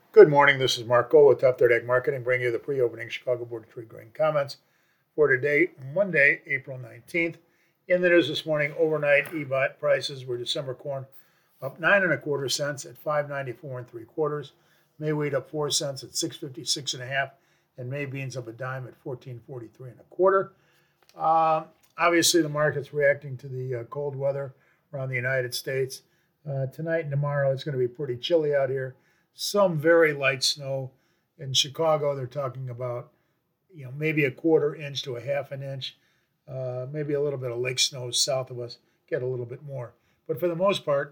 Good morning. This is Mark Gold with Top Third Ag Marketing, bringing you the pre-opening Chicago Board of Trade Grain comments for today, Monday, April 19th. In the news this morning, overnight EBOT prices were December corn up 9.25 cents at 5.94 3/4. May wheat up 4 cents at 6.56 1/2, and May beans up a dime at 14.43 1/4. Obviously, the market's reacting to the cold weather around the United States. Tonight and tomorrow, it's going to be pretty chilly out here. Some very light snow. In Chicago, they're talking about, maybe a 1/4 inch to a 1/2 inch. Maybe a little bit of lake snow south of us, get a little bit more. But for the most part,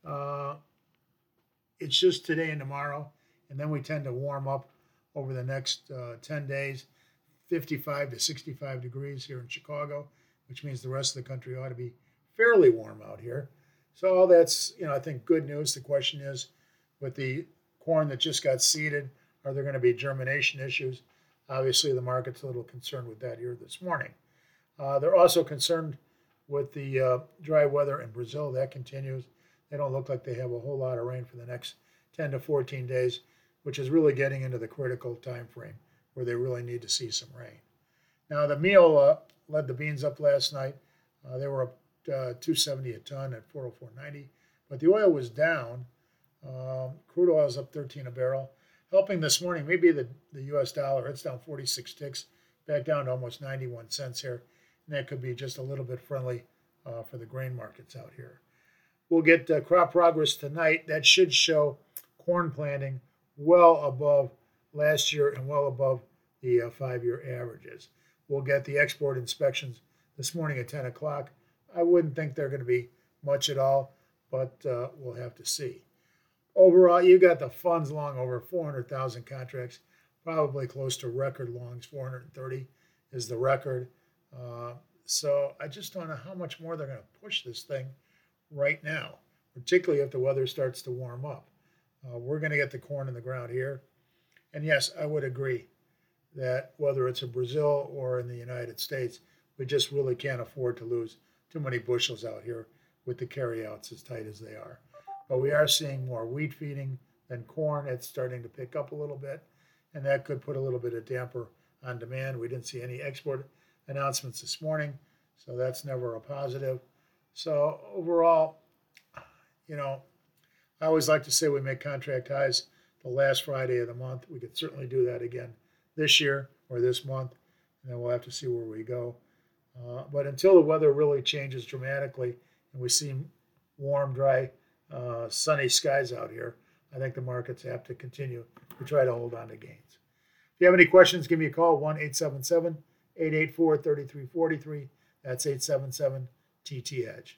it's just today and tomorrow, and then we tend to warm up over the next 10 days, 55 to 65 degrees here in Chicago, which means the rest of the country ought to be fairly warm out here. So all that's, I think, good news. The question is, with the corn that just got seeded, are there going to be germination issues? Obviously, the market's a little concerned with that here this morning. They're also concerned with the dry weather in Brazil. That continues. They don't look like they have a whole lot of rain for the next 10 to 14 days, which is really getting into the critical time frame where they really need to see some rain. Now, the meal led the beans up last night. They were up $270 a ton at 404.90, but the oil was down. Crude oil is up 13 a barrel. Helping this morning, maybe the U.S. dollar, it's down 46 ticks, back down to almost 91 cents here. And that could be just a little bit friendly for the grain markets out here. We'll get crop progress tonight. That should show corn planting well above last year and well above the 5-year averages. We'll get the export inspections this morning at 10 o'clock. I wouldn't think they're going to be much at all, but we'll have to see. Overall, you got the funds long over 400,000 contracts, probably close to record longs. 430 is the record. So I just don't know how much more they're going to push this thing right now, particularly if the weather starts to warm up. We're going to get the corn in the ground here. And yes, I would agree that whether it's in Brazil or in the United States, we just really can't afford to lose too many bushels out here with the carryouts as tight as they are. But we are seeing more wheat feeding than corn. It's starting to pick up a little bit, and that could put a little bit of damper on demand. We didn't see any export announcements this morning, so that's never a positive. So overall, I always like to say we make contract highs the last Friday of the month. We could certainly do that again this year or this month, and then we'll have to see where we go. But until the weather really changes dramatically and we see warm, dry, sunny skies out here, I think the markets have to continue to try to hold on to gains. If you have any questions, give me a call, 1-877-884-3343. That's 877-TT-EDGE.